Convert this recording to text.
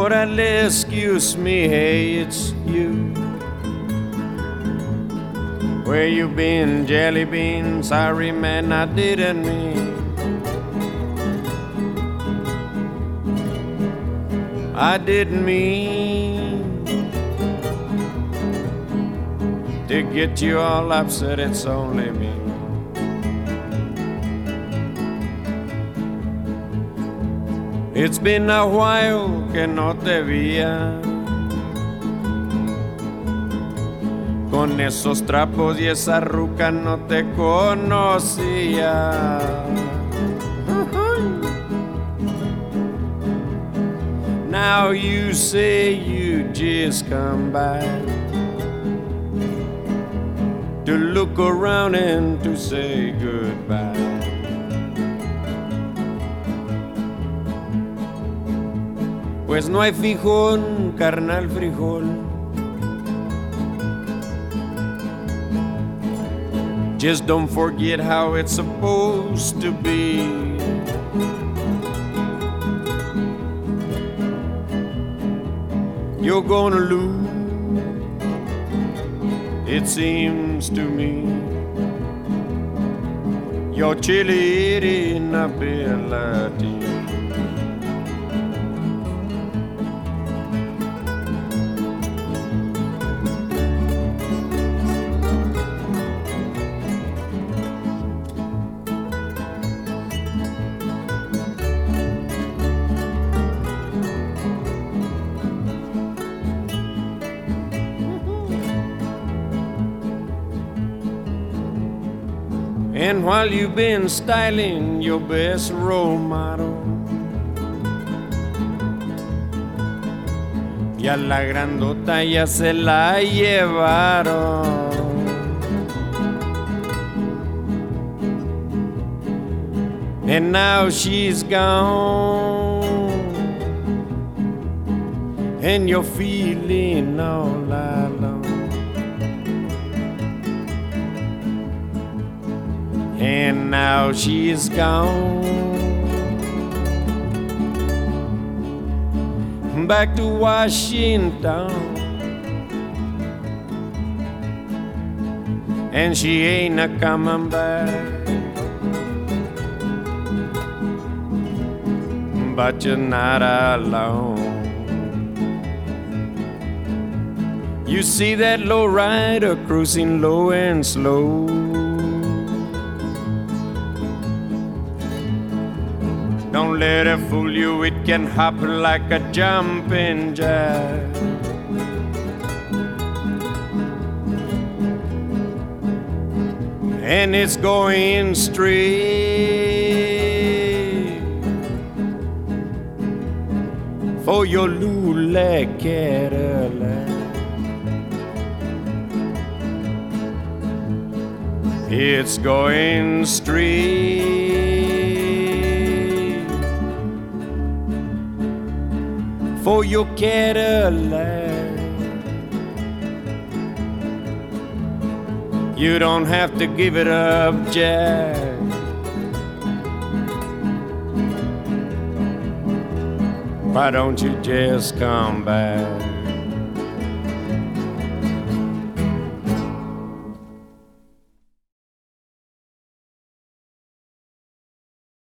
Orale, excuse me, hey, it's you. Where you been, jelly bean? Sorry, man, I didn't mean. I didn't mean to get you all upset, it's only me. It's been a while que no te veía con esos trapos y esa ruca no te conocía. Now you say you just come by to look around and to say goodbye. Pues no hay fijón, carnal frijol. Just don't forget how it's supposed to be. You're gonna lose, it seems to me. Your chili inability. And while you've been styling your best role model, ya la grandota ya se la llevaron. And now she's gone, and you're feeling all alone. And now she's gone back to Washington, and she ain't a coming back. But you're not alone. You see that low rider cruising low and slow. Don't let it fool you, it can hop like a jumping jack. And it's going straight for your Lula Cadillac. It's going straight for your Cadillac. You don't have to give it up, Jack. Why don't you just come back?